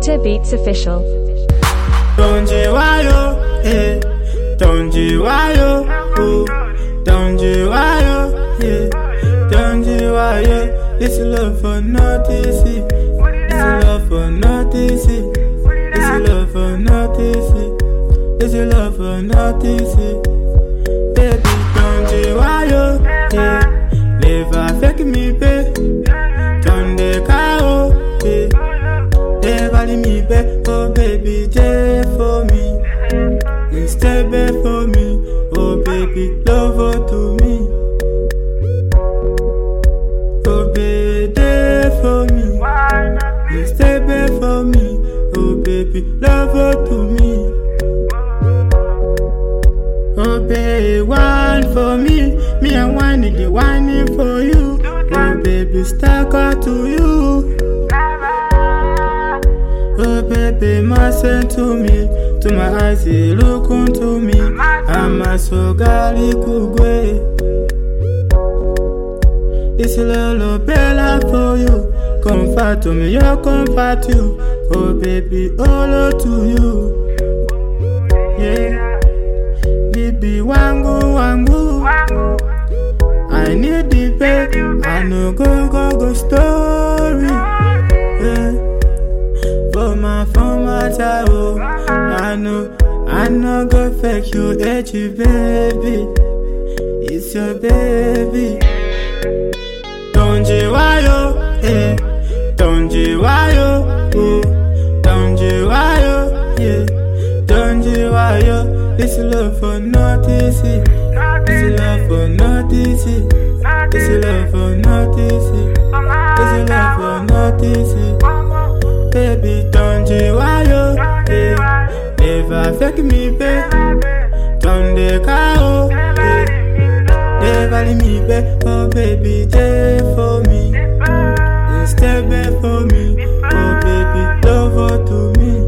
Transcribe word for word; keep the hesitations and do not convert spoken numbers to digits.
Victor Beats Official. Don't you why yo, eh? Don't you why yo, oh? Don't you why yo, yeah? Don't you why yo? This love for nothing, this love for nothing, this love for nothing, this love for nothing, baby. Don't you why yo, yeah? Never fake me, babe. Don't they call, yeah? Never leave me, babe. Oh baby, there for me. Stay back for me, oh baby, love her to me. Oh baby, there for me. Stay back for me, oh baby, love her to me. Oh baby, wine for me, me and whining, the whining for you. Oh baby, stuck out to you. Oh baby, listen to me. To my eyes, you look unto me. I'm a so gali kugwe. This little bella for you. Comfort to me, you comfort you. Oh baby, all to you. Yeah. Baby, wangu wangu. I need the baby. I know go go go story. Yeah. For my for my child, I know, I know go fake you, hate you, baby. It's your baby. Don't you why yo, eh? Don't you why yo, oh? Don't you why yo, yeah? Don't you why yo? This love for nothing, this love for nothing, this love for nothing, this love for nothing. Baby, don't you why yo, yeah? Never fake me, babe. Don't they call, yeah? Never leave me, babe. Oh baby, there for me. Stay back for me, oh baby, love her to me.